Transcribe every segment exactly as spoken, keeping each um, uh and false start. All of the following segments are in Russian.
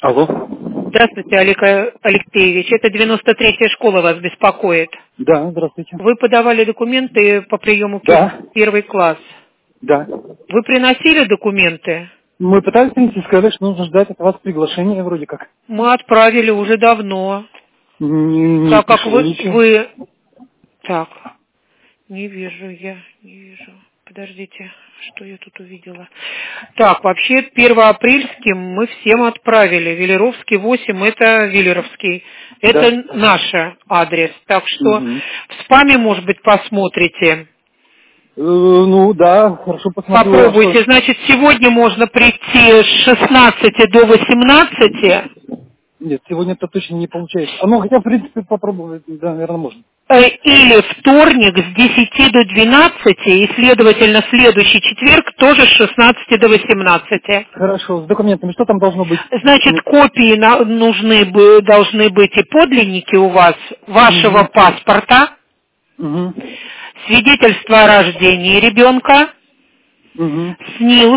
Алло. Здравствуйте, Олег Алексеевич. Это девяносто третья школа вас беспокоит. Да, здравствуйте. Вы подавали документы по приему в Да. первый класс. Да. Вы приносили документы? Мы пытались принести, сказали, что нужно ждать от вас приглашения вроде как. Мы отправили уже давно. Не, не Так как пришло вы, ничего. вы... Так, не вижу я, не вижу. Подождите, что я тут увидела. Так, вообще первоапрельским мы всем отправили. Велеровский восемь, это Виллеровский. Это Да. наш адрес. Так что Угу. в спаме, может быть, посмотрите. Э, ну да, хорошо посмотрю. Попробуйте. А Значит, сегодня можно прийти с шестнадцати до восемнадцати. нет, сегодня это точно не получается. А ну хотя, в принципе, попробовать, да, наверное, можно. Или вторник с десяти до двенадцати, и, следовательно, следующий четверг тоже с шестнадцати до восемнадцати. Хорошо, с документами что там должно быть? Значит, копии на- нужны, бы- должны быть и подлинники у вас вашего Угу. паспорта, Угу. свидетельство о рождении ребенка, Угу. СНИЛС,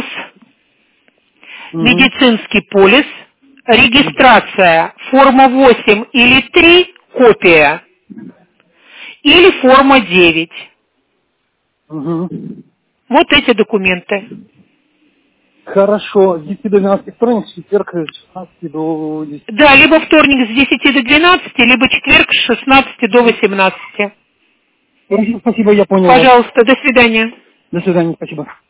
Угу. медицинский полис, регистрация, форма восемь или три, копия, или форма девять. Угу. Вот эти документы. Хорошо, с десяти до двенадцати вторник, четверг с шестнадцати до десяти. Да, либо вторник с десяти до двенадцати, либо четверг с шестнадцати до восемнадцати. Хорошо, спасибо, я понял вас. Пожалуйста, до свидания. До свидания, спасибо.